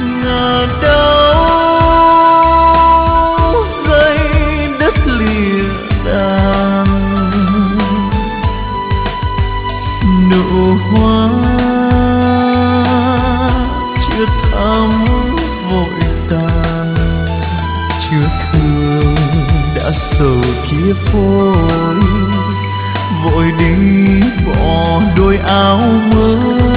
ngờ đâu dây đất lìa tàn, nụ hoa chưa thắm vội tàn, chưa thương đã sầu kia phôi, vội đi bỏ đôi áo mới.